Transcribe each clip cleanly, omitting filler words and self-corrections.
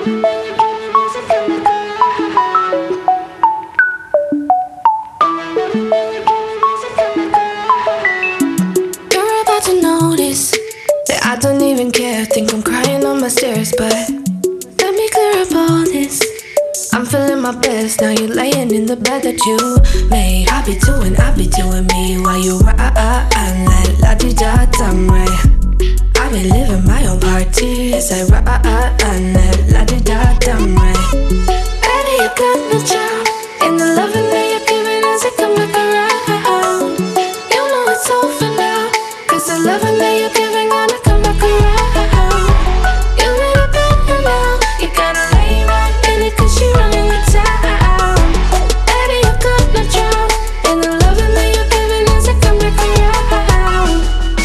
You're about to notice that I don't even care. Think I'm crying on my stairs, but let me clear up all this. I'm feeling my best, now you're laying in the bed that you made. I be doing me while you ride like la-di-da-dum, right? I be living my own party as I ride like la-di-da-dum, right? Baby, you got no job, and the loving that you're giving as it come back around. You know it's over now, cause the loving that you're giving gonna come back around. You need it better now, you gotta lay right in it cause you're running the town. Baby, you got no job, and the loving that you're giving as it come back around.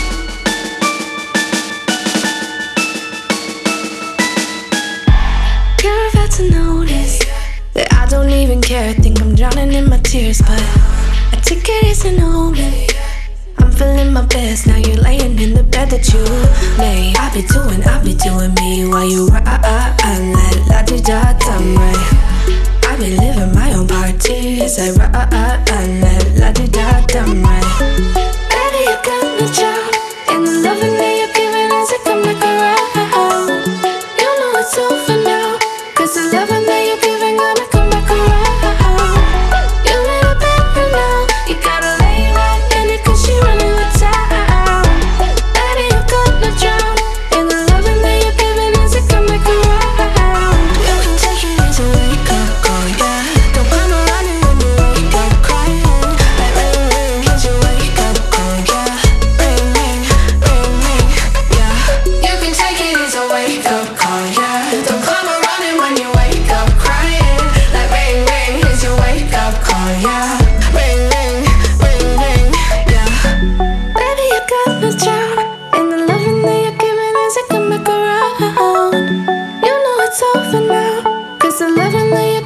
You're about to notice that I don't even care. Think I'm drowning in my tears, but I take it as an omen. I'm feeling my best, now you're laying in the bed that you made. I be doing me while you ride like la-di-da-dum, right? I be living my own party as I ride like la-di-da-dum, right? Baby, you got no job, and the loving that you're giving as it come back around. You know it's over now, cause the loving that you're giving gonna come back around. You need it better now, you gotta lay right in it cause you're running the town. Baby, you got no job, and the loving that you're giving as it come back around. You can take it as a wake up call, yeah. Don't come around and when you wake up crying. Like ring, ring, here's your wake up call, yeah. Ring, ring, ring, ring, yeah. You can take it as a wake up call, yeah. Don't come around and when you wake up crying. Like ring, ring, here's your wake up call, yeah. Ring, ring, ring, ring, yeah. Baby, you got no job, and the loving that you're giving as it come back around. You know it's over now, cause the loving that